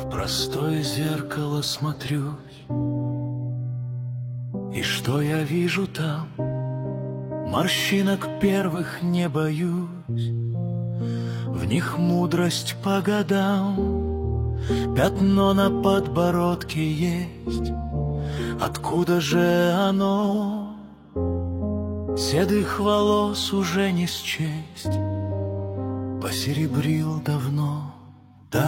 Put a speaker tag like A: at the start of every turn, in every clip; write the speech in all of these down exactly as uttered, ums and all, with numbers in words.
A: В простое зеркало смотрюсь, и что я вижу там? Морщинок первых не боюсь, в них мудрость по годам. Пятно на подбородке есть, откуда же оно? Седых волос уже не счесть, посеребрил давно, да,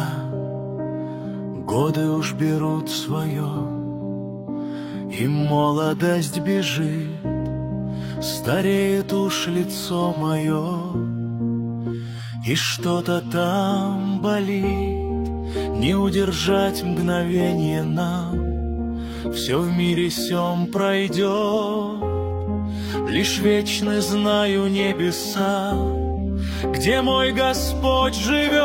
A: годы уж берут свое, и молодость бежит, стареет уж лицо мое, и что-то там болит, не удержать мгновение нам, все в мире сём пройдет, лишь вечны знаю небеса, где мой Господь живет.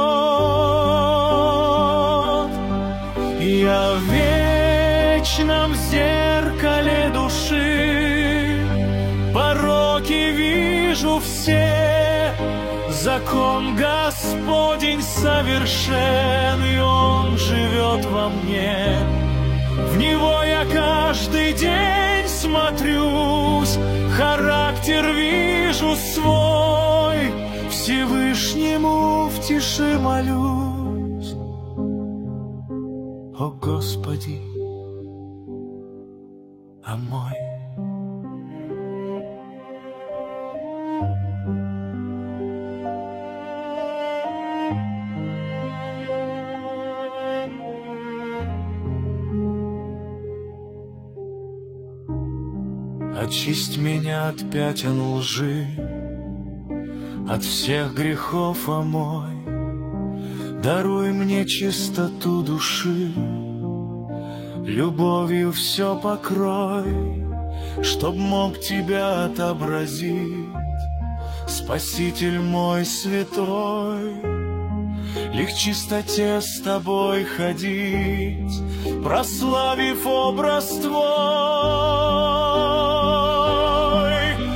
A: Я в вечном зеркале души пороки вижу все, закон Господень совершен, и Он живет во мне. В Него я каждый день смотрюсь, характер вижу свой, Всевышнему в тиши молюсь. О Господи, а мой. Очисть меня от пятен лжи, от всех грехов омой, даруй мне чистоту души, любовью все покрой, чтоб мог тебя отобразить, Спаситель мой святой. Лишь в чистоте с тобой ходить, прославив образ твой.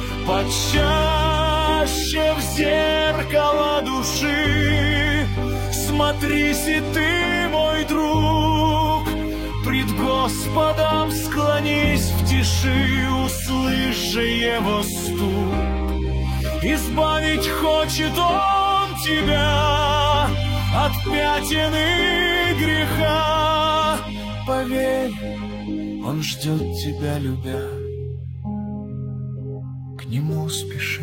A: Почаще в зеркало души смотрись и ты, мой друг, пред Господом склонись в тиши, услышь же Его стук. Избавить хочет Он тебя от пятен и греха. Поверь, Он ждет тебя, любя, к Нему спеши.